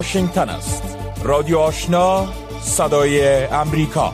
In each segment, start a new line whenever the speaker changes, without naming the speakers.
واشنگتن است. رادیو آشنا، صدای امریکا.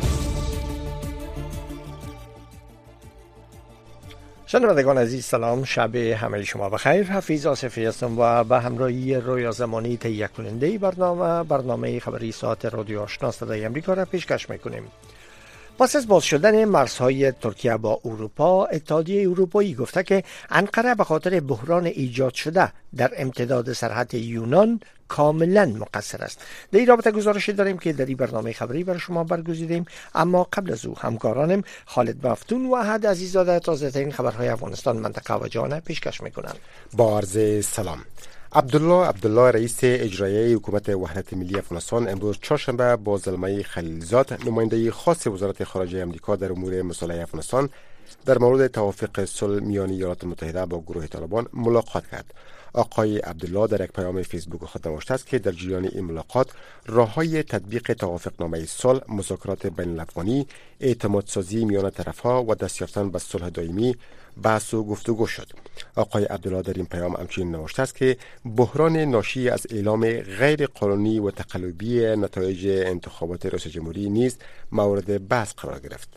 شنوندگان عزیز سلام، شب همه شما بخیر. حفیظ آصفی هستم و به همراهی رویا زمانی تهیه کننده برنامه خبری ساعت رادیو آشنا صدای امریکا را پیشکش میکنیم. پس از باز شدن مرزهای ترکیه با اروپا، اتحادیه اروپایی گفته که انقره به خاطر بحران ایجاد شده در امتداد سرحد یونان کاملا مقصر است. در این رابطه گزارشی داریم که در این برنامه خبری برای شما برگزیدیم، اما قبل از او همکارانم خالد مفتون و احد عزیزاده تازه ترین خبرهای افغانستان، منطقه و جهان پیشکش میکنند.
با عرض سلام. عبدالله رئیس اجرایی حکومت وحدت ملی افغانستان امروز چهارشنبه با زلمه خلیلزاد، نماینده خاص وزارت خارجه امریکا در امور مصالحه افغانستان، در مورد توافق صلح میان ایالات متحده با گروه طالبان ملاقات کرد. آقای عبدالله در یک پیام فیسبوک خود نوشته است که در جریان این ملاقات راههای تطبیق توافقنامه صلح، مذاکرات بین الافغانی، اعتماد سازی میان طرفها و دست یافتن به صلح دائمی بحث و گفتگو شد. آقای عبدالله در این پیام همچنین نوشته است که بحران ناشی از اعلام غیر قانونی و تقلبی نتایج انتخابات رئیس جمهوری نیز مورد بحث قرار گرفت.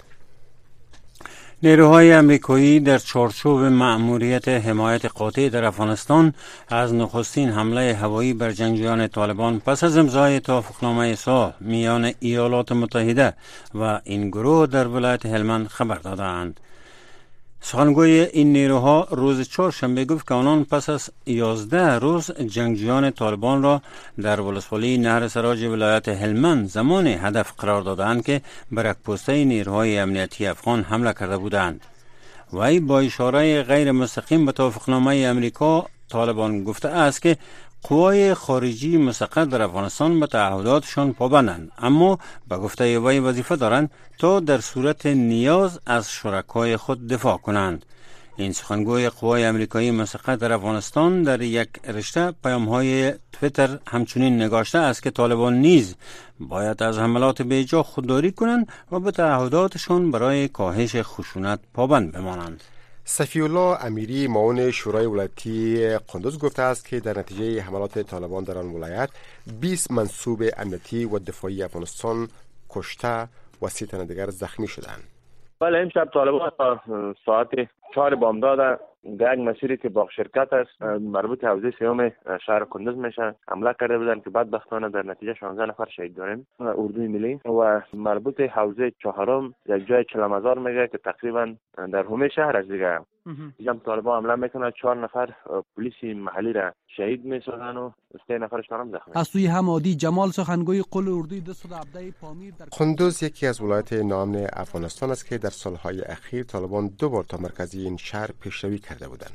نیروهای امریکایی در چارچوب مأموریت حمایت قاطع در افغانستان از نخستین حمله هوایی بر جنگجویان طالبان پس از امضای توافقنامه صلح میان ایالات متحده و این گروه در ولایت هلمند خبر دادند. سخنگوی این نیروها روز چهارشنبه گفت که آنان پس از 11 روز جنگجویان طالبان را در ولسوالی نهر سراج ولایت هلمند زمان هدف قرار دادند که بر پوسته نیروهای امنیتی افغان حمله کرده بودند. وی با اشاره غیر مستقیم به توافقنامه امریکا طالبان گفته است که قوای خارجی مستقر در افغانستان به تعهداتشان پابندند، اما به گفته وی وظیفه دارند تا در صورت نیاز از شرکای خود دفاع کنند. این سخنگوی قوای امریکایی مستقر در افغانستان در یک رشته پیام‌های تویتر همچنین نگاشته است که طالبان نیز باید از حملات بیجا خودداری کنند و به تعهداتشان برای کاهش خشونت پابند بمانند.
صفی الله امیری معاون شورای ولایتی قندوز گفته است که در نتیجه حملات طالبان در آن ولایت 20 منصوب امنیتی و دفاعی افغانستان کشته و 30 تن دیگر زخمی شدند.
بله، امشب طالبان ساعت 4 بامداد در یک مسیری که با شرکت است مربوط حوزه سیوم شهر کندوز میشه حمله کرده بودند که بدبختانه در نتیجه 16 نفر شهید داریم اردوی ملی، و مربوط حوزه چهارم یک جای چلمزار میگه که تقریبا در همه شهر است دیگه. اینجا طالبان حمله میکنه، 4 نفر پلیسی محلی را شهید میسازن و 3 نفرشون هم زخمی.
از سوی همادی جمال سخنگوی قل اردوی دست عبده پامیر در
قندوز یکی از ولایت ناامن افغانستان است که در سالهای اخیر طالبان 2 بار تا مرکزی این شهر پیشروی کرده بودند.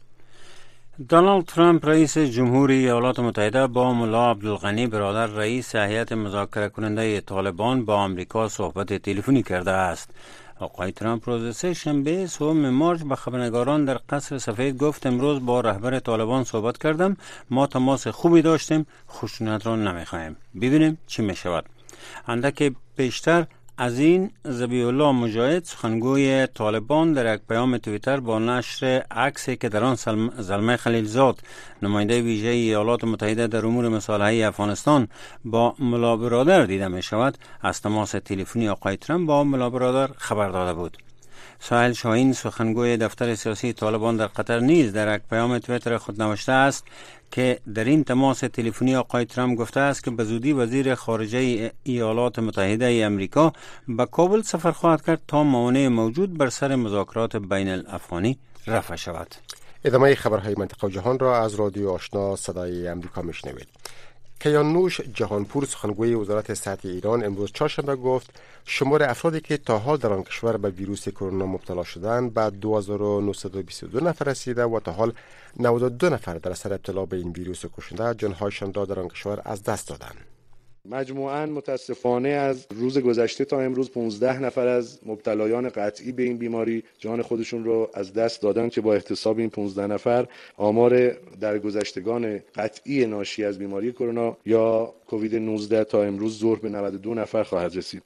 دونالد ترامپ رئیس جمهوری ایالات متحده با ملا عبدالغنی برادر رئیس هیئت مذاکره کننده طالبان با آمریکا صحبت تلفنی کرده است. آقای ترامپ روز سه‌شنبه 3 مارس به خبرنگاران در قصر سفید گفت امروز با رهبر طالبان صحبت کردم، ما تماس خوبی داشتیم، خشونت را نمیخواهیم، ببینیم چی میشود. اندک پیشتر از این ذبیح الله مجاهد سخنگوی طالبان در یک پیام توییتر با نشر عکسی که در آن زلمه خلیلزاد نماینده ویژه ایالات متحده در امور مصالحه افغانستان با ملا برادر دیده می شود از تماس تلفنی آقای ترامپ با ملا برادر خبر داده بود. ساحل شاهین سخنگوی دفتر سیاسی طالبان در قطر نیز در یک پیام توییتر خود نوشته است که در این تماس تلفنی آقای ترامپ گفته است که به زودی وزیر خارجه ایالات متحده امریکا به کابل سفر خواهد کرد تا موانع موجود بر سر مذاکرات بین الافغانی رفع شود.
ادامه خبرهای منطقه و جهان را از رادیو آشنا صدای امریکا میشنوید. کیانوش جهانپور سخنگوی وزارت صحت ایران امروز چهارشنبه گفت شمار افرادی که تا حال در آن کشور به ویروس کرونا مبتلا شدند به 2922 نفر رسیده و تا حال 92 نفر در اثر ابتلا به این ویروس کشنده جانهایشان را در آن کشور از دست دادند.
مجموعاً متاسفانه از روز گذشته تا امروز 15 نفر از مبتلایان قطعی به این بیماری جان خودشون رو از دست دادن که با احتساب این 15 نفر آمار درگذشتگان قطعی ناشی از بیماری کرونا یا کووید 19 تا امروز ظهر به 92 نفر خواهد رسید.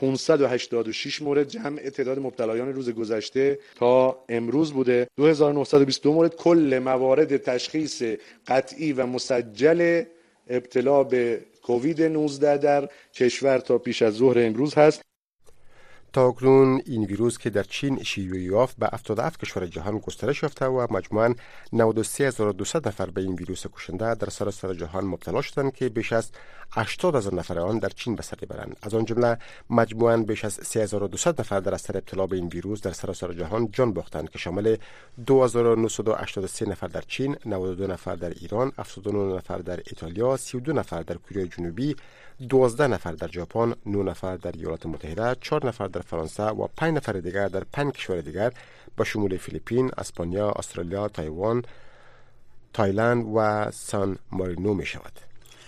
586 مورد جمع تعداد مبتلایان روز گذشته تا امروز بوده. 2922 مورد کل موارد تشخیص قطعی و مسجل ابتلا به کووید 19 در کشور تا پیش از ظهر امروز هست.
تا اکنون این ویروس که در چین شیوع یافت به 77 کشور جهان گسترش یافته و مجموعاً 93200 نفر به این ویروس کشنده در سراسر جهان مبتلا شدند که بیش از 80000 نفر آن در چین به سر میبرند. از آن جمله مجموعاً بیش از 3200 نفر در اثر ابتلا به این ویروس در سراسر جهان جان باختند که شامل 2983 نفر در چین، 92 نفر در ایران، 79 نفر در ایتالیا، 32 نفر در کره جنوبی، 12 نفر در ژاپن، 9 نفر در ایالات متحده، 4 نفر در فرانسه و 5 نفر دیگر در 5 کشور دیگر به شمول فیلیپین، اسپانیا، استرالیا، تایوان، تایلند و سان مارینو می شود.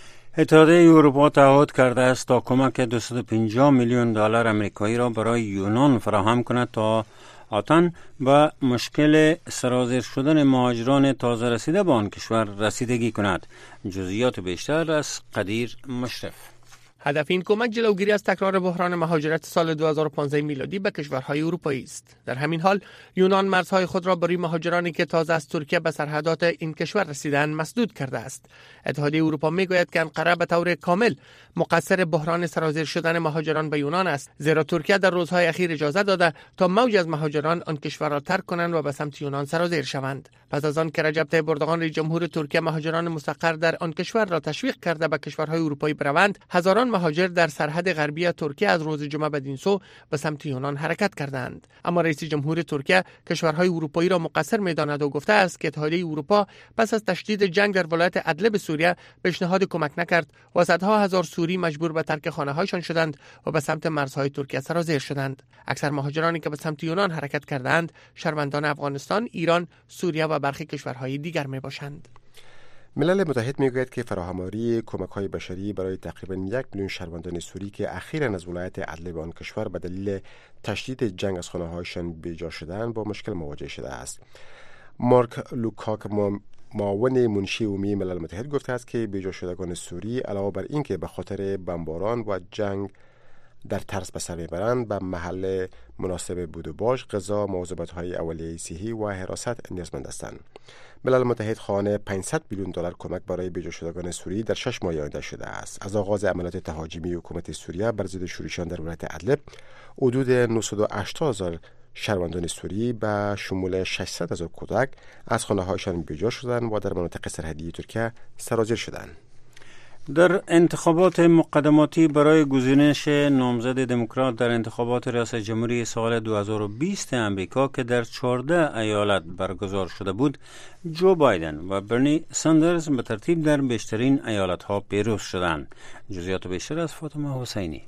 اتحادیه اروپا تعهد کرده است تا کمک 250 میلیون دلار آمریکایی را برای یونان فراهم کند تا آتن به مشکل سرازیر شدن مهاجران تازه رسیده به آن کشور رسیدگی کند. جزئیات بیشتر از قدیر مشرف.
هدف این کمک جلوگیری از تکرار بحران مهاجرت سال 2015 میلادی به کشورهای اروپایی است. در همین حال یونان مرزهای خود را برای مهاجرانی که تازه از ترکیه به سرحدات این کشور رسیدند مسدود کرده است. اتحادیه اروپا میگوید که انقره به طور کامل مقصر بحران سرازیر شدن مهاجران به یونان است، زیرا ترکیه در روزهای اخیر اجازه داده تا موج از مهاجران آن کشور را ترک کنند و به سمت یونان سرازیر شوند. پس از آن که رجب طیب اردوغان رئیس جمهور ترکیه مهاجران مستقر در آن کشور را تشویق کرده به کشورهای اروپایی بروند، هزاران مهاجر در سرحد غربی ترکیه از روز جمعه بدین سو به سمت یونان حرکت کردند. اما رئیس جمهور ترکیه کشورهای اروپایی را مقصر می‌داند و گفته است که اتحادیه اروپا پس از تشدید جنگ در ولایت ادلب سوریه پیشنهاد کمک نکرد و صدها هزار سوری مجبور به ترک خانه‌هایشان شدند و به سمت مرزهای ترکیه سرازیر شدند. اکثر مهاجرانی که به سمت یونان حرکت کردند شهروندان افغانستان، ایران، سوریه و برخی کشورهای دیگر میباشند.
ملل متحد میگوید که فراهم‌آوری کمک‌های بشری برای تقریباً 1 میلیون شهروندان سوری که اخیراً از ولایت ادلب آن کشور به دلیل تشدید جنگ از خانه‌هایشان بیجا شدند با مشکل مواجه شده است. مارک لوکاک معاون منشی عمومی ملل متحد گفته است که بیجا شدگان سوری علاوه بر اینکه به خاطر بمباران و جنگ در ترس به سر میبرند به محل مناسب بود و باش، غذا، مواظبت‌های اولیه صحی و حراست نیازمند هستند. ملل متحد خواهان 500 میلیون دلار کمک برای بیجا شدگان سوری در 6 ماه آینده شده است. از آغاز عملیات تهاجمی حکومت سوریه بر ضد شورشیان در ولایت ادلب، حدود 980,000 شهروندان سوری به شمول 600,000 کودک از خانه‌هایشان بیجا شدند و در مناطق سرحدی ترکیه سرازیر شدند.
در انتخابات مقدماتی برای گزینش نامزد دموکرات در انتخابات ریاست جمهوری سال 2020 امریکا که در 14 ایالت برگزار شده بود، جو بایدن و برنی ساندرز به ترتیب در بیشترین ایالت‌ها پیروز شدند. جزئیات بیشتر از فاطمه حسینی.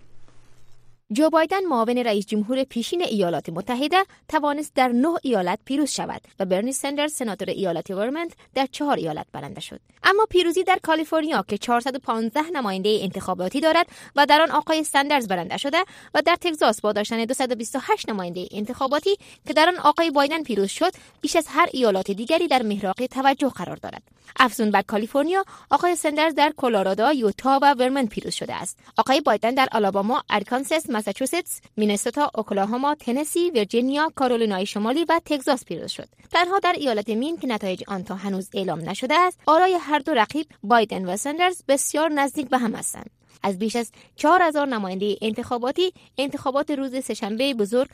جو بایدن معاون رئیس جمهور پیشین ایالات متحده توانست در 9 ایالت پیروز شود و برنی ساندرز سناتور ایالت ورمونت در 4 ایالت برنده شد. اما پیروزی در کالیفرنیا که 415 نماینده انتخاباتی دارد و در آن آقای ساندرز برنده شده و در تگزاس با داشتن 228 نماینده انتخاباتی که در آن آقای بایدن پیروز شد، بیش از هر ایالات دیگری در محراق توجه قرار دارد. افزون بر کالیفرنیا، آقای ساندرز در کلرادو، یوتا و ورمونت پیروز شده است. آقای بایدن در آلاباما، آرکانساس، ماساچوستس، مینسوتا، اوکلاهاما، تنسی، ویرجینیا، کارولینای شمالی و تگزاس پیروز شد. تنها در ایالت مین که نتایج آن تا هنوز اعلام نشده است، آرای هر دو رقیب بایدن و ساندرز بسیار نزدیک به هم هستند. از بیش از 4000 نماینده انتخاباتی، انتخابات روز سه‌شنبه بزرگ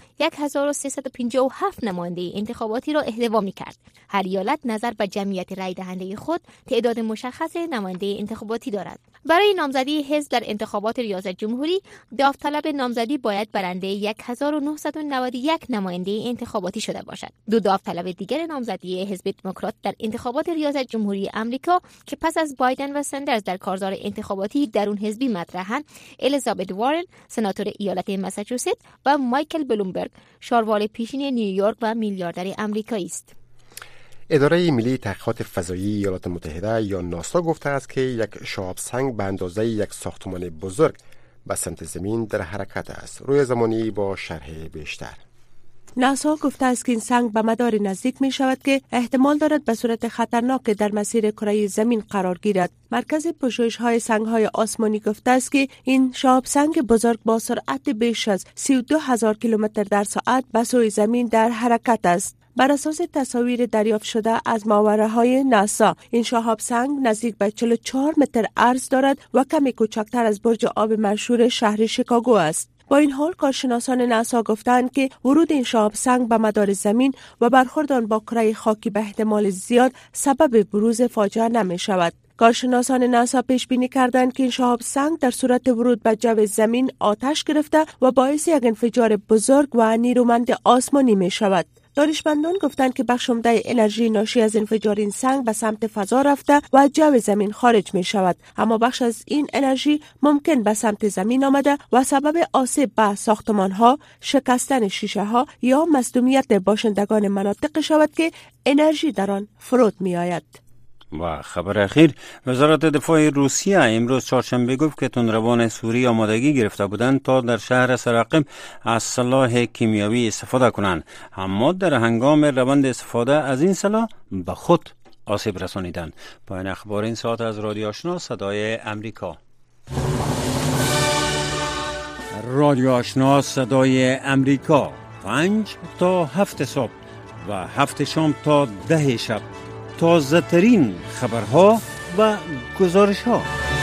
1357 نماینده انتخاباتی را احتوا می‌کرد. هر ایالت نظر به جمعیت رای دهنده خود تعداد مشخص نماینده انتخاباتی دارد. برای نامزدی حزب در انتخابات ریاست جمهوری، داوطلب نامزدی باید برنده 1991 نماینده انتخاباتی شده باشد. دو داوطلب دیگر نامزدی حزب دموکرات در انتخابات ریاست جمهوری آمریکا که پس از بایدن و ساندرز در کارزار انتخاباتی درون حزبی مطرحند، الیزابت وارن، سناتور ایالت ماساچوست و مایکل بلومبرگ، شاروال پیشین نیویورک و میلیاردر آمریکایی است.
اداره ملی تحقیقات فضایی ایالات متحده یا ناسا گفته است که یک شهاب سنگ به اندازه یک ساختمان بزرگ به سمت زمین در حرکت است. روی زمانی با شرح بیشتر.
ناسا گفته است که این سنگ به مدار نزدیک می شود که احتمال دارد به صورت خطرناک در مسیر کره زمین قرار گیرد. مرکز پژوهش های سنگ های آسمانی گفته است که این شهاب سنگ بزرگ با سرعت بیش از 32,000 کیلومتر در ساعت به سوی زمین در حرکت است. بر اساس تصاویر دریافت شده از ماوره‌های ناسا، این شهاب سنگ نزدیک به 44 متر عرض دارد و کمی کوچکتر از برج آب مشهور شهر شیکاگو است. با این حال کارشناسان ناسا گفتند که ورود این شهاب سنگ به مدار زمین و برخورد آن با کره خاکی به احتمال زیاد سبب بروز فاجعه نمی شود. کارشناسان ناسا پیش بینی کردند که این شهاب سنگ در صورت ورود به جو زمین آتش گرفته و باعث یک انفجار بزرگ و نیرومند آسمانی می شود. دانشمندان گفتند که بخش عمده انرژی ناشی از انفجار این سنگ به سمت فضا رفته و از جو زمین خارج می شود، اما بخش از این انرژی ممکن به سمت زمین آمده و سبب آسیب به ساختمان ها، شکستن شیشه ها یا مصدومیت باشندگان مناطق شود که انرژی در آن فرود می آید.
و خبر اخیر، وزارت دفاع روسیه امروز چهارشنبه گفت که تندروان سوری آمادگی گرفته بودند تا در شهر سرقم از سلاح کیمیاوی استفاده کنند، اما در هنگام روند استفاده از این سلاح به خود آسیب رسانیدند. پایان اخبار این ساعت از رادیو آشنا صدای امریکا. رادیو آشنا صدای امریکا 5 تا 7 صبح و 7 شام تا 10 شب، تازه ترین خبرها و گزارش ها.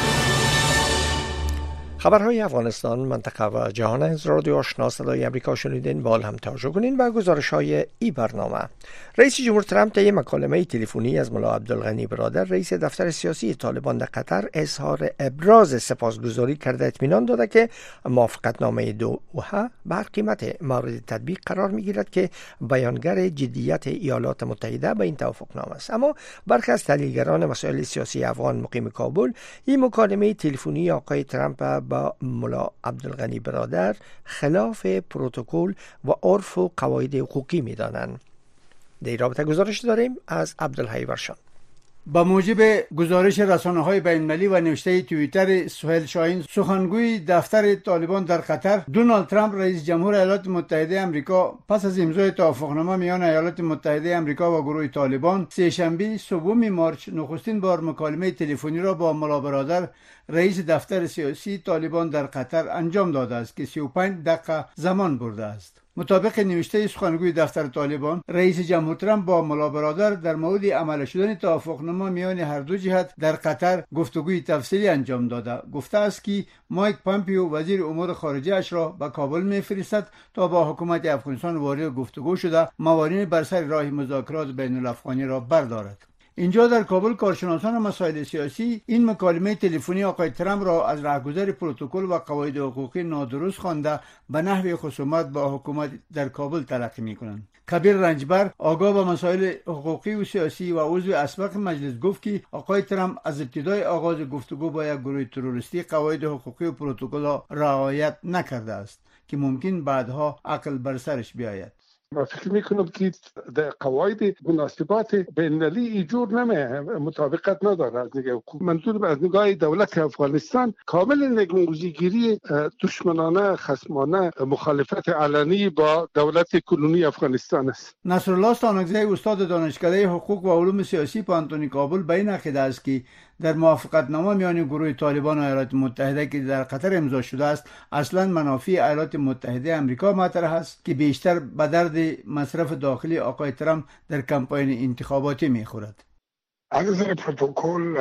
خبرهای افغانستان، منطقه و جهان از رادیو آشنا صدای امریکا شنیدین. بال هم توجه کنین به گزارش های این برنامه. رئیس جمهور ترامپ طی مکالمه تلفنی از ملا عبدالغنی برادر، رئیس دفتر سیاسی طالبان در قطر، اظهار ابراز سپاسگزاری کرده اطمینان داده که موافقتنامه دوحه به هر قیمت مورد تطبیق قرار میگیرد که بیانگر جدیت ایالات متحده به این توافقنامه است. اما برخی از تحلیلگران مسائل سیاسی افغان مقیم کابل این مکالمه تلفنی آقای ترامپ با ملا عبدالغنی برادر خلاف پروتکل و عرف و قواعد حقوقی می‌دانند. در رابطه گزارش داریم از عبدالحی ورشان.
با موجب گزارش رسانه‌های بین‌المللی و نوشته توییتر سهیل شاهین، سخنگوی دفتر طالبان در قطر، دونالد ترامپ رئیس جمهور ایالات متحده آمریکا پس از امضای توافقنامه میان ایالات متحده آمریکا و گروه طالبان سه‌شنبه سوم مارچ نخستین بار مکالمه تلفنی را با ملا برادر رئیس دفتر سیاسی طالبان در قطر انجام داده است که 35 دقیقه زمان برده است. مطابق نوشته سخنگوی دفتر طالبان، رئیس جمهور ترامپ با ملا برادر در مورد عمل شدن توافقنامه میان هر دو جهت در قطر گفتگوی تفصیلی انجام داده. گفته است که مایک پامپیو وزیر امور خارجه اش را به کابل می‌فرستد تا با حکومت افغانستان وارد گفتگو شده موانع بر سر راه مذاکرات بین الافغانی را بردارد. اینجا در کابل کارشناسان مسائل سیاسی این مکالمه تلفنی آقای ترامپ را از راهگذر پروتکل و قواعد حقوقی نادرست خوانده به نحو خصومت با حکومت در کابل تلقی می‌کنند. کبیر رنجبر، آگاه به مسائل حقوقی و سیاسی و عضو اسبق مجلس، گفت که آقای ترامپ از ابتدای آغاز گفتگو با یک گروه تروریستی قواعد حقوقی و پروتکل را رعایت نکرده است که ممکن بعدها عقل بر سرش بیاید.
من فکر میکنم که در قواعد مناسبات بین‌المللی ایجور مطابقت نداره. از نگاه منظور از نگاه دولت افغانستان کامل یک موضوعگیری دشمنانه، خصمانه، مخالفت علنی با دولت کنونی افغانستان است.
نصرالله ستانکزی، استاد دانشکده حقوق و علوم سیاسی پانتونی کابل، به این عقیده است که در موافقتنامه میان گروه طالبان و ایالات متحده که در قطر امضا شده است اصلا منافع ایالات متحده آمریکا مطرح است که بیشتر به درد مصرف داخلی آقای ترامپ در کمپاین انتخاباتی میخورد.
از نظر پروتکل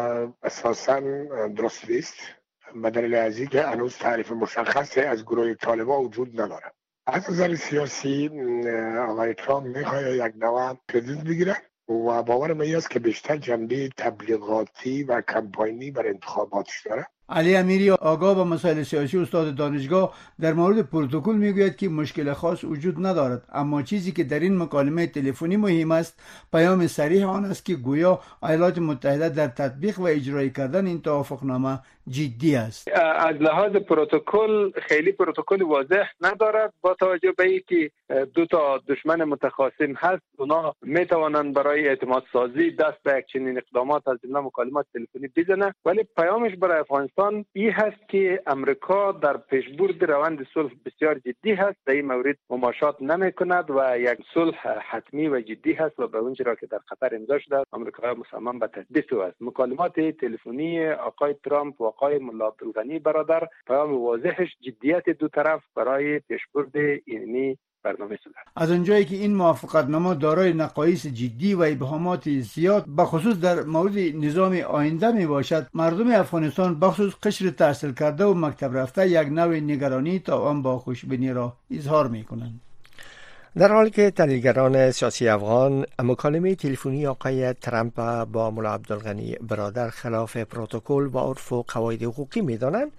اساساً درست نیست، به دلیل از اینکه هنوز تعریف مشخصی از گروه طالبان وجود ندارد. از نظر سیاسی آقای ترامپ میخواد یک نوع کردیت بگیره و باورم این است که بیشتر جنبه تبلیغاتی و کمپاینی بر انتخاباتش داره.
علی امیری، آگاه به مسائل سیاسی، استاد دانشگاه، در مورد پروتکل میگوید که مشکل خاص وجود ندارد، اما چیزی که در این مکالمه تلفنی مهم است پیام صریح آن است که گویا ایالات متحده در تطبیق و اجرای کردن این توافقنامه جدی است.
از لحاظ پروتکل خیلی پروتکل واضح ندارد، با توجه به اینکه دو تا دشمن متخاصم هست، اونا میتوانند برای اعتماد سازی دست به یک چنین اقدامات از جمله مکالمات تلفنی بزنه، ولی پیامش برای افغانستان این هست که امریکا در پیشبرد روند صلح بسیار جدی هست، در این مورد مماشات نمی کند و یک صلح حتمی و جدی هست و به اونچه را که در قطر امضا شده امریکا مصمم به تثبیت است. مکالمات تلفنی آقای ترامپ و آقای ملا عبدالغنی برادر پیام واضحش جدیت دو طرف برای پیشبرد اینی برنامه شده.
از اونجایی که این موافقتنامه دارای نقایص جدی و ابهامات زیاد به خصوص در مورد نظام آینده می باشد، مردم افغانستان بخصوص قشر تحصیل کرده و مکتب رفته یک نوع نگرانی تا آن با خوشبینی را اظهار می کنند.
در حالی که تحلیلگران سیاسی افغان مکالمه تلفنی آقای ترامپ با ملا عبدالغنی برادر خلاف پروتکل و عرف و قواعد حقوقی می دانند،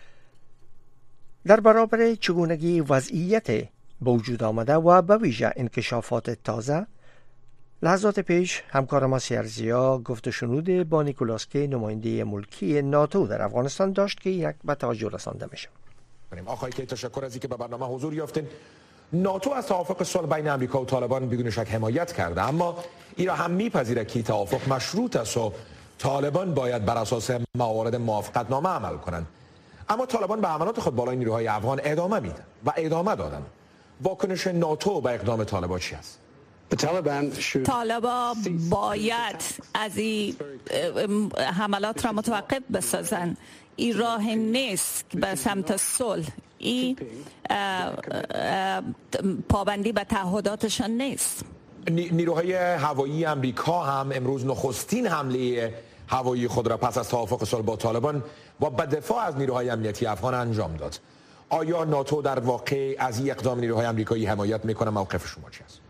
در برابر چگونگی وضعیت به وجود آمده و به ویژه انکشافات تازه، لحظات پیش همکار ما سیرزیا گفت شنود با نیکولاس کی، نماینده ملکی ناتو در افغانستان داشت که یک به توجه رسانده میشه.
آقای کی، تشکر از اینکه به برنامه حضور یافتین. ناتو از توافق صلح بین امریکا و طالبان بدون شک حمایت کرده، اما ایران هم میپذیره که توافق مشروط است و طالبان باید بر اساس موارد موافقتنامه عمل کنند. اما طالبان به عملات خود بالای نیروهای افغان ادامه میدن و ادامه دادن. واکنش ناتو به اقدام طالبان چی است؟
طالبان باید از این حملات را متوقف بسازن. این راه نیست به سمت صلح. این پابندی به تعهداتشان نیست.
نیروهای هوایی امریکا هم امروز نخستین حمله هوایی خود را پس از توافق صلح با طالبان و به دفاع از نیروهای امنیتی افغان انجام داد. آیا ناتو در واقع از این اقدام نیروهای امریکایی حمایت میکنه؟ موقف شما چی است؟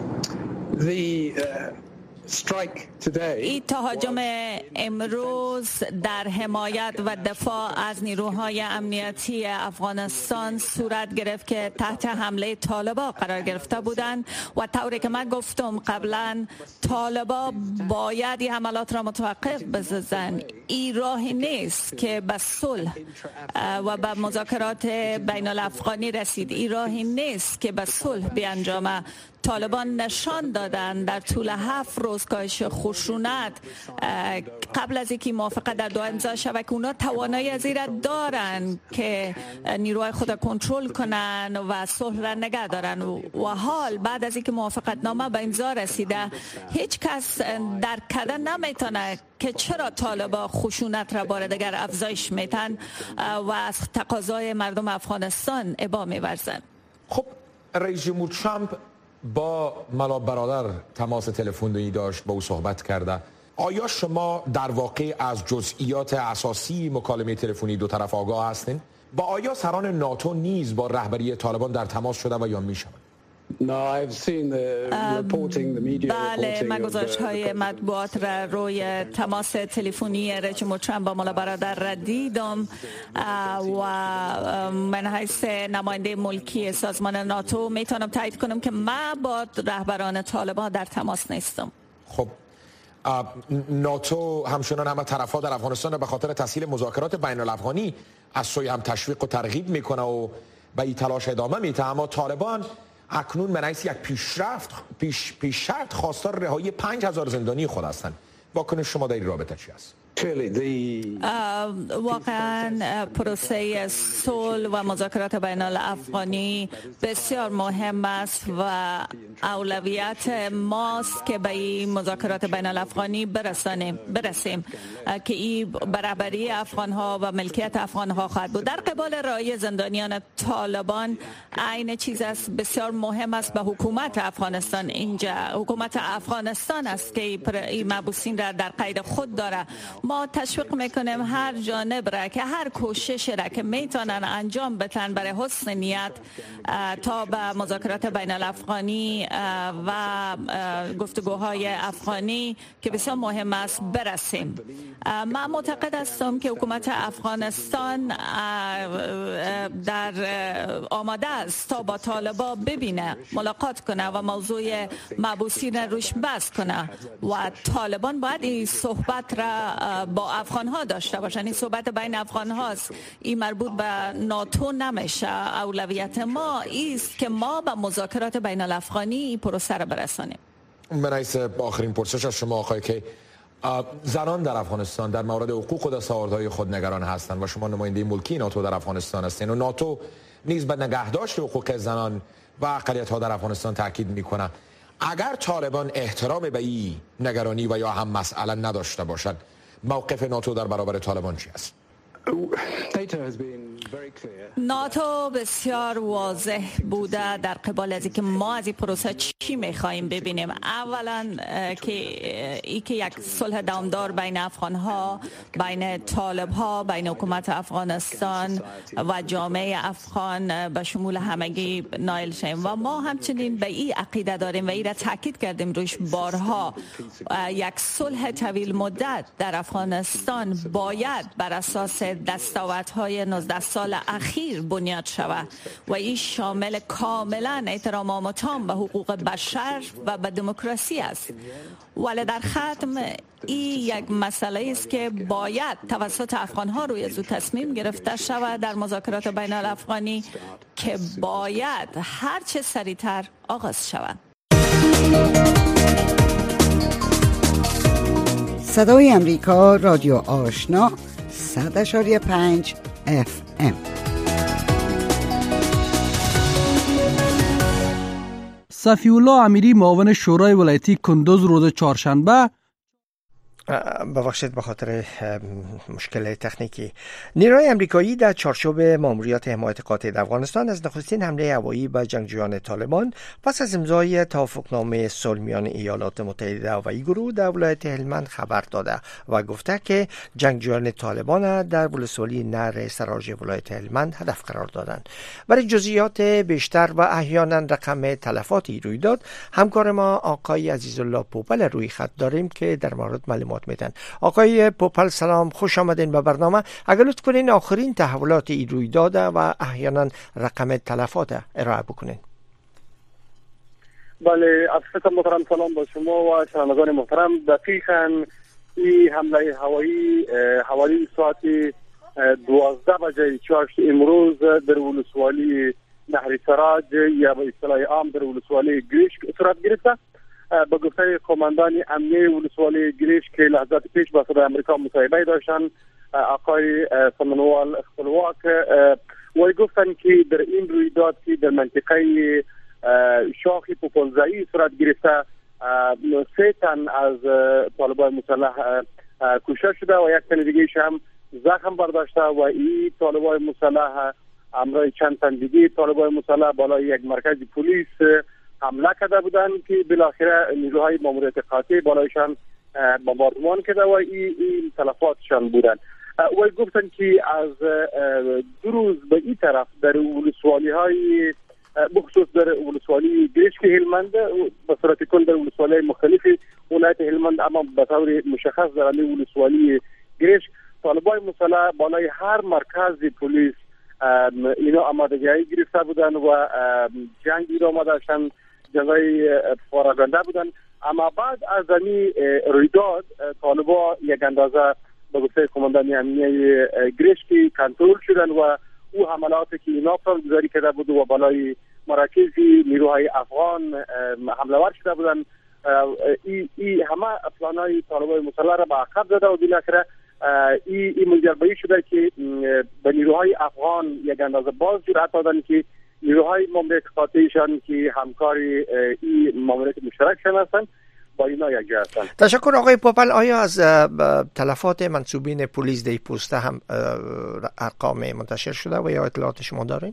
این تهاجم امروز در حمایت و دفاع از نیروهای امنیتی افغانستان صورت گرفت که تحت حمله طالبان قرار گرفته بودند و طوری که من گفتم قبلا، طالبان باید این حملات را متوقف بسازند. این راهی نیست که به صلح و به مذاکرات بین الافغانی رسید. این راهی نیست که به صلح بیانجامه. طالبان نشان دادن در طول 7 روز کاهش خشونت قبل از اینکه موافقت در دوحه امضا شود که اونا توانایی از این را دارن که نیروهای خود کنترل کنن و صلح را نگه دارن و حال بعد از اینکه موافقت نامه به امضا رسیده هیچ کس درک کرده نمیتونه که چرا طالبان خشونت را بار دیگر افزایش میتن و از تقاضای مردم افغانستان ابا میورزن.
خب رئیس جمهور ترامپ با ملا برادر تماس تلفنی داشت، با او صحبت کرده. آیا شما در واقع از جزئیات اساسی مکالمه تلفنی دو طرف آگاه هستین؟ با آیا سران ناتو نیز با رهبری طالبان در تماس شده و یا میشوند؟
بله، من گزارش‌های مطبوعات را روی تماس تلفنی رئیس جمهور ترامپ با ملا برادر را دیدم و من حیث نماینده ملکی سازمان ناتو میتونم تایید کنم که من با رهبران طالبان در تماس نیستم.
خب ناتو همچنان همه طرف‌ها در افغانستان به خاطر تسهیل مذاکرات بین الافغانی از سوی هم تشویق و ترغیب میکنه و به این تلاش ادامه میده، اما طالبان اکنون من یک پیش شرط خواستار رهایی 5000 زندانی خود هستند. واکنش شما در این رابطه چی است؟
واقعا پروسه صلح و مذاکرات بین الافغانی بسیار مهم است و اولویت ماست که به این مذاکرات بین الافغانی برسیم که این برابری افغان ها و ملکیت افغان ها خواهد بود. در قبال رهایی زندانیان طالبان عین چیز است، بسیار مهم است به حکومت افغانستان. اینجا حکومت افغانستان است که این محبوسین را در قید خود داره. ما تشویق میکنیم هر جانب را که هر کوشش را که میتونن انجام بدن برای حسن نیت تا به مذاکرات بین الافغانی و گفتگوهای افغانی که بسیار مهم است برسیم. من معتقد هستم که حکومت افغانستان در آماده است تا با طالبان ببینه، ملاقات کنه و موضوع محبوسین روش بحث کنه و طالبان باید این صحبت را با افغان ها داشته باشن. این صحبت بین افغان هاست، این مربوط به ناتو نمیشه. اولویت ما است که ما به مذاکرات بین الافغانی این پروسه را برسانیم.
من حیث آخرین پرسش از شما آقای که زنان در افغانستان در مورد حقوق و دستاوردهای خود نگران هستند و شما نماینده ملکی ناتو در افغانستان هستین و ناتو نیز به نگهداشت حقوق زنان و اقلیت ها در افغانستان تاکید میکنه. اگر طالبان احترام به این نگرانی و یا هم مسئله نداشته باشد، موقف ناتو در برابر طالبان چی است؟
ناتو بسیار واضح بوده در قبال از اینکه ما از این پروسه چی میخواییم ببینیم. اولا که یک صلح دوامدار بین افغانها، بین طالبها، بین حکومت افغانستان و جامعه افغان به شمول همگی نائل شیم و ما همچنین به این عقیده داریم و این را تاکید کردیم روش بارها. یک صلح طویل مدت در افغانستان باید بر اساس دستاوردهای 19 سال اخیر بنیاد شود و این شامل کاملا احترام تام به حقوق بشر و به دموکراسی است. ولی در ختم این یک مسئله است که باید توسط افغانها روی از تصمیم گرفته شود در مذاکرات بین الافغانی که باید هر چه سریعتر آغاز شود.
صدای امریکا، رادیو آشنا، 100.5 FM.
صفی‌الله امیری معاون شورای ولایتی کندوز روز چهارشنبه
ببخشید به خاطر مشکل تکنیکی. نیروهای امریکایی در چارچوب ماموریت حمایت قاطع در افغانستان از نخستین حمله هوایی به جنگجویان طالبان پس از امضای توافقنامه صلح میان ایالات متحده و این گروه در ولایت هلمند خبر داده و گفته که جنگجویان طالبان در ولسوالی نهر سراج ولایت هلمند هدف قرار دادند. برای جزئیات بیشتر و احیانا رقم تلفاتی رویداد همکار ما آقای عزیزالله پوپل روی خط داریم که در مورد معلومات میدن. آقای پوپل سلام، خوش آمدین به برنامه. اگر لطف کنین آخرین تحولات این رویداد و احیانا رقم تلفات ارائه بکنین.
بله، عرض محترم سلام با شما و شنوندگان محترم. دقیقاً این حمله هوایی حوالی ساعت 12 بجه چهارشنبه امروز در ولسوالی نهر سراج یا به اصطلاح عام در ولسوالی گریشک صورت گرفته. به گفته قماندان امنیه ولسوالی گریشک که لحظات پیش با صدای امریکا مصاحبه داشتن، آقای سمنوال خپلواک وی گفتن که در این رویداد که در منطقه شاخی پوپلزایی صورت گرفته 3 تن از طالبان مسلح کشته شده و یک تن دیگه هم زخم برداشته و این طالبان مسلح همراه چند تن دیگه طالبان مسلح بالای یک مرکز پلیس حمله کرده بودند که بالاخره نیروهای ماموریت قاطع بالایشان بمباردمان کرده و این تلفاتشان بودند. و گفتن که از 2 روز به این طرف در ولسوالی های بخصوص در ولسوالی گریشک هلمند به صورت کل در ولسوالی مختلفی ولایت هلمند اما به طور مشخص در ولسوالی گریشک طالبان مسلح بالای هر مرکز پلیس اینا آمادگی گرفته بودن و جنگی را داشتن، جنگای پراگنده بودن. اما بعد از این رویداد طالبان یک اندازه به گفته قماندان امنیه گریشکی کنترل شدن و او حملاتی که اینا گذاری کرده بود و بالای مراکزی نیروهای افغان حمله ور شده بودن، این همه پلانای طالبان مسلح را به عقب زده و بالاخره این منجر به این شده که به نیروهای افغان یک اندازه باز جرأت دادن که نیروهای ماموریت قاطعشان که همکار این ماموریت مشترکشان هستند با اینا یک جا هستند.
تشکر آقای پوپل. آیا از تلفات منصوبین پلیس دی پوسته هم ارقام منتشر شده و یا اطلاعات شما دارین؟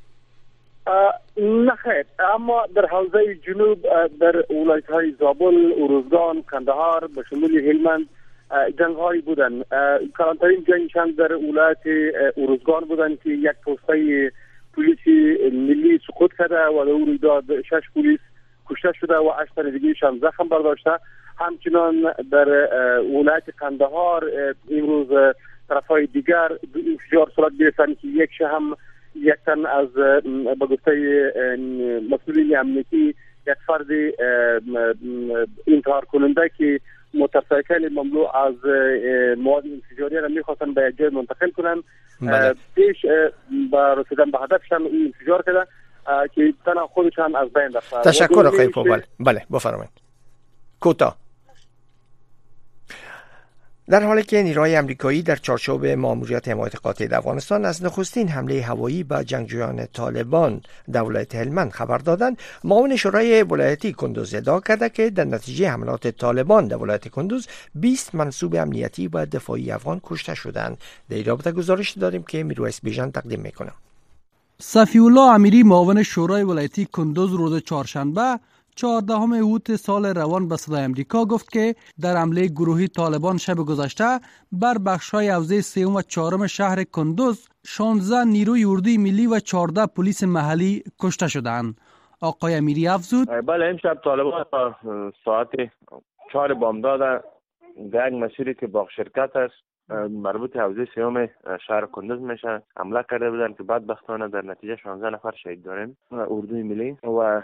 نه خیر، اما در حوزه جنوب در ولایت های زابل، اروزگان، کندهار به شمول هلمند جنگ هایی بودن. کلانترین جنگشان در ولایت اروزگان بودن که یک پوسته پلیسی ملی سقوط کرده و در اون رویداد 6 پلیس کشته شده و 8 تن دیگه شان زخم برداشته. همچنان در ولایت کندهار امروز طرفای دیگر انفجار صورت گرفتن که یک تن از به گفته مسئولین امنیتی یک فرد انتحار کننده که موتورسایکل مملو از مواد انفجاری را میخواستن به جای منتقل کنن، پیش با رسیدن به هدفشان این انفجار کرده که تن خودشان از بین رفت.
تشکر آقای پوپل. بله بفرمایید. کوتاه. در حالی که نیروهای آمریکایی در چارچوب ماموریت حمایت قاطع در افغانستان از نخستین حمله هوایی به جنگجویان طالبان در ولایت هلمند خبر دادند، معاون شورای ولایتی کندوز ادعا کرده که در نتیجه حملات طالبان در ولایت کندوز 20 منصوب امنیتی و دفاعی افغان کشته شدند. در این رابطه گزارش داریم که میرویس بیژن تقدیم میکنه.
صفی الله امیری معاون شورای ولایتی کندوز روز چهارشنبه 14 اوت سال روان به صدای امریکا گفت که در حمله گروهی طالبان شب گذشته بر بخش‌های حوزه 3 و 4 شهر کندوز 16 نیروی اردوی ملی و 14 پلیس محلی کشته شدند. آقای امیری افزود:
بله، امشب طالبان ساعت 4 بامداد در یک مسیری که باغ شرکت است مربوط حوزه 3 شهر کندوز میشه حمله کرده بودن که بدبختانه در نتیجه 16 نفر شهید داریم اردوی ملی و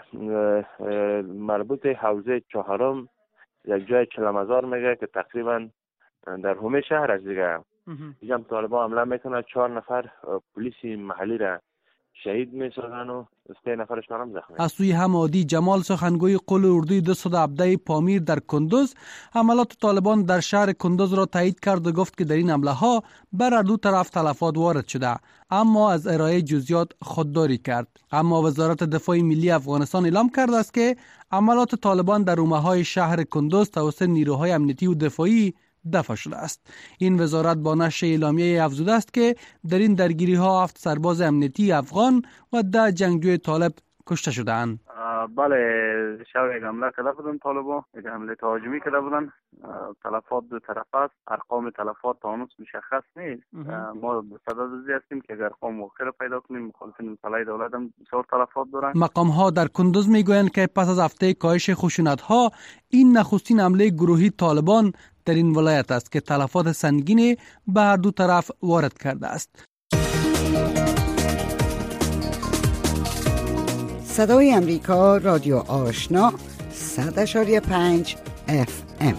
مربوط حوزه 4 یک جای چلمزار میگه که تقریبا در همه شهر است دیگه. اینجا طالبان حمله میکنه 4 نفر پلیس محلی را شهید میسازن و 3 نفرشون هم زخمی.
از سوی حمادی جمال سخنگوی قول اردوی 217 پامیر در کندوز حملات طالبان در شهر کندوز را تایید کرد و گفت که در این حمله ها بر دو طرف تلفات وارد شده، اما از ارائه جزئیات خودداری کرد. اما وزارت دفاع ملی افغانستان اعلام کرده است که حملات طالبان در رومه‌های شهر کندوز توسط نیروهای امنیتی و دفاعی دفع شده است. این وزارت با نشر اعلامیه افزوده است که در این درگیری ها 7 سرباز امنیتی افغان و 10 جنگجوی طالب کشته شدند.
بله، شب یک حمله کرده بودن طالبان، یک حمله تهاجمی کرده بودن. تلفات دو طرف است، ارقام تلفات تا هنوز مشخص نیست. ما به صدد هستیم که اگر ارقام مؤخر پیدا کنیم. مخالفین مسلح دولت هم بسیار تلفات دارن.
مقام ها در کندوز میگویند که پس از هفته کاهش خشونت ها این نخستین حمله گروهی طالبان در این ولایت است که تلفات سنگینی به هر دو طرف وارد کرده است.
صدای امریکا رادیو آشنا 100.5 FM.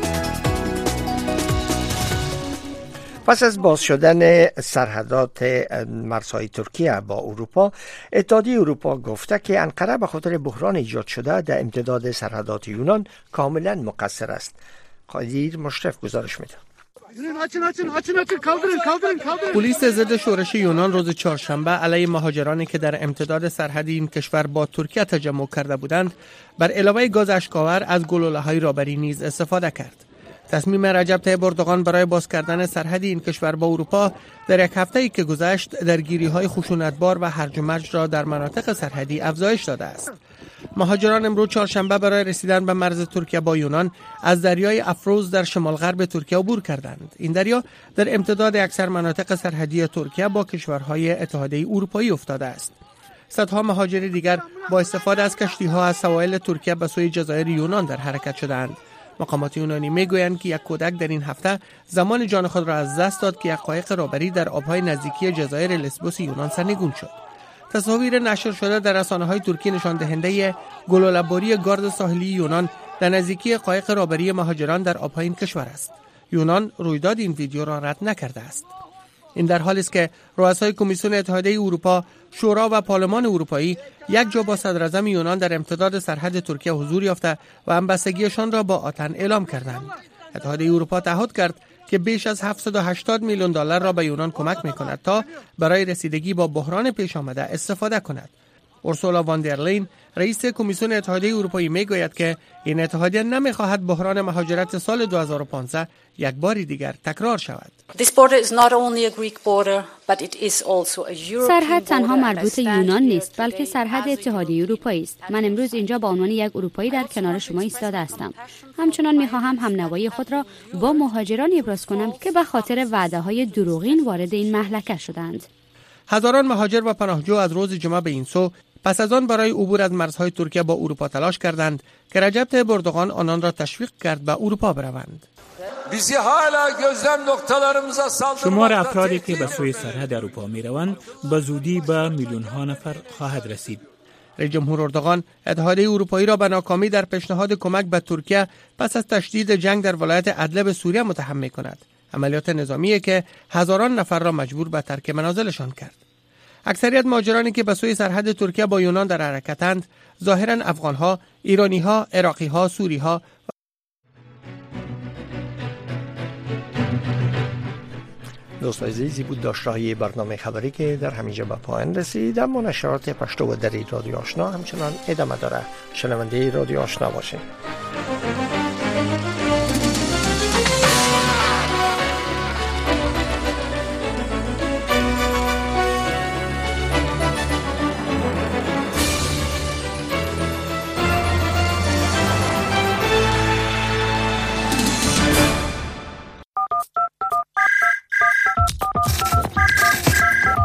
پس از باز شدن سرحدات مرزهای ترکیه با اروپا، اتحادیه اروپا گفته که انقره به خاطر بحران ایجاد شده در امتداد سرحدات یونان کاملا مقصر است. قادیر مشرف گزارش میده.
پلیس ضد شورش یونان روز چهارشنبه علیه مهاجرانی که در امتداد سرحدی این کشور با ترکیه تجمع کرده بودند بر علاوه گاز اشک‌آور از گلوله‌های رابری نیز استفاده کرد. تصمیم رجب طیب اردوغان برای باز کردن سرحدی این کشور با اروپا در یک هفته‌ای که گذشت درگیری‌های خشونتبار و هرج و مرج را در مناطق سرحدی افزایش داده است. مهاجران امروز چهارشنبه برای رسیدن به مرز ترکیه با یونان از دریای افروز در شمال غرب ترکیه عبور کردند. این دریا در امتداد اکثر مناطق سرحدی ترکیه با کشورهای اتحادیه اروپایی افتاده است. صدها مهاجر دیگر با استفاده از کشتی‌ها از سواحل ترکیه به سوی جزایر یونان در حرکت شدند. مقامات یونانی میگویند که یک کودک در این هفته زمان جان خود را از دست داد که یک قایق رابری در آبهای نزدیکی جزایر لسبوس یونان سرنگون شد. تصاویر نشر شده در رسانه‌های ترکی نشان دهنده گلوله‌باری گارد ساحلی یونان در نزدیکی قایق رابری مهاجران در آبهای این کشور است. یونان رویداد این ویدیو را رد نکرده است. این در حالی است که رؤسای کمیسیون اتحادیه اروپا، شورا و پارلمان اروپایی یک جا با صدراعظم یونان در امتداد سرحد ترکیه حضور یافته و همبستگیشان را با آتن اعلام کردند. اتحادیه اروپا تعهد کرد که بیش از 780 میلیون دلار را به یونان کمک می‌کند تا برای رسیدگی با بحران پیش آمده استفاده کند. اورسولا واندرلین رئیس کمیسیون اتحادیه اروپایی میگوید که این اتحادیه نمی‌خواهد بحران مهاجرت سال 2015 یک بار دیگر تکرار شود.
سرحد تنها مربوط یونان نیست، بلکه سرحد اتحادیه اروپایی است. من امروز اینجا به عنوان یک اروپایی در کنار شما ایستاده هستم. همچنان می‌خواهم همنوایی خود را با مهاجران ابراز کنم که به خاطر وعده‌های دروغین وارد این مهلکه شدند.
هزاران مهاجر و پناهجو از روز جمعه به این سو پس از آن برای عبور از مرزهای ترکیه با اروپا تلاش کردند که رجب طیب اردوغان آنان را تشویق کرد به اروپا بروند.
شمار افرادی که به سوی سرحد اروپا می روند به زودی به میلیون ها نفر خواهد رسید.
رئیس جمهور اردوغان اتحادیه اروپایی را به ناکامی در پیشنهاد کمک به ترکیه پس از تشدید جنگ در ولایت ادلب سوریه متهم می کند. عملیات نظامی که هزاران نفر را مجبور به ترک منازلشان کرد. اکثریت مهاجرانی که به سوی سرحد ترکیه با یونان در حرکتند ظاهراً افغان‌ها، ایرانی‌ها، عراقی‌ها، سوری‌ها
دوست عزیزی بود داشته‌های برنامه خبری که در همینجا به پایان رسید. اما نشرات پشتو و دری رادیو آشنا همچنان ادامه داره. شنونده رادیو آشنا باشید.